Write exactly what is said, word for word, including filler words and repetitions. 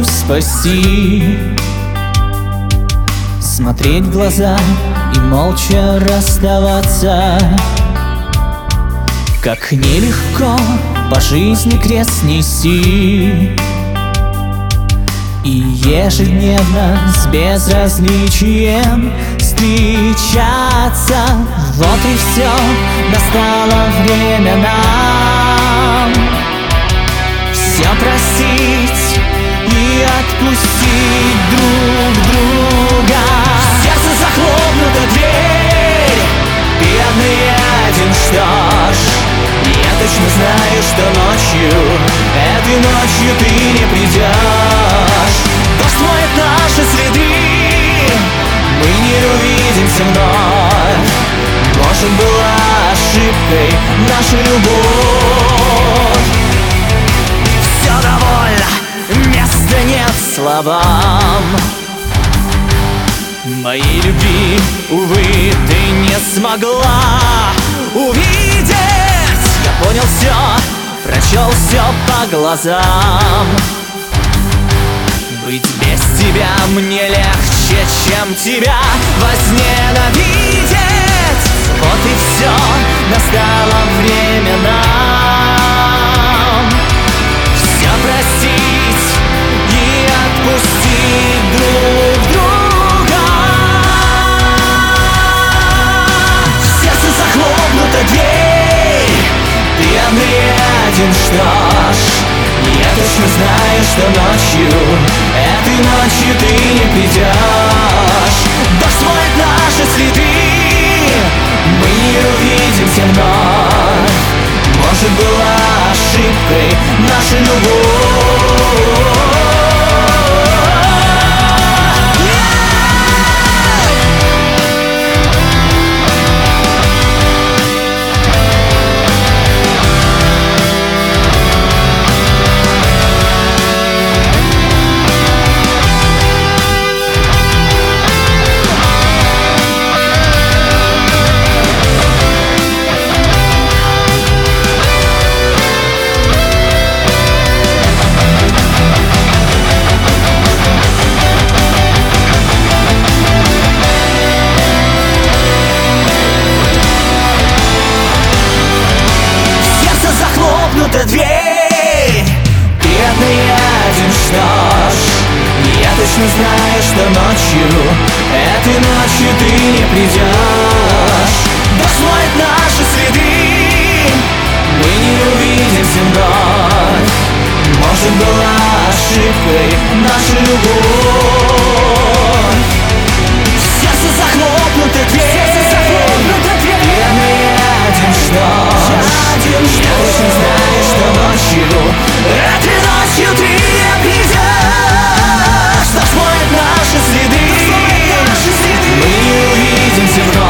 спасти. Смотреть в глаза и молча расставаться. Как нелегко по жизни крест нести и ежедневно с безразличием встречаться. Вот и все, настало время нам все простить и отпустить друг друга. В сердце захлопнута дверь, бедный один, что ж, я точно знаю, что ночью, этой ночью ты не придешь. Дождь смоет наши следы, мы не увидимся вновь. Может, была ошибкой наша любовь. Все довольно, места нет словам. Моей любви, увы, ты не смогла увидеть. Я понял все, прочел все по глазам. Быть без тебя мне легче, чем тебя возненавидеть. Вот и все, настало время нам все простить и отпустить друг друга. В сердце захлопнута дверь, пьяный один, что ж, я точно знаю, что ночью, этой ночью ты не придешь. Дождь смоет наши следы, мы не увидимся вновь. Может, была ошибкой наша любовь. Дверь, бедный один, что ж, я точно знаю, что ночью, этой ночью ты не придешь. Дождь смоет наши следы, мы не увидимся вновь. Может, была ошибкой наша любовь. В сердце захлопнута дверь, бедный один, что ж, я точно знаю, что ночью, этой ночью ты не придешь. Дождь смоет наши следы, мы не увидимся вновь.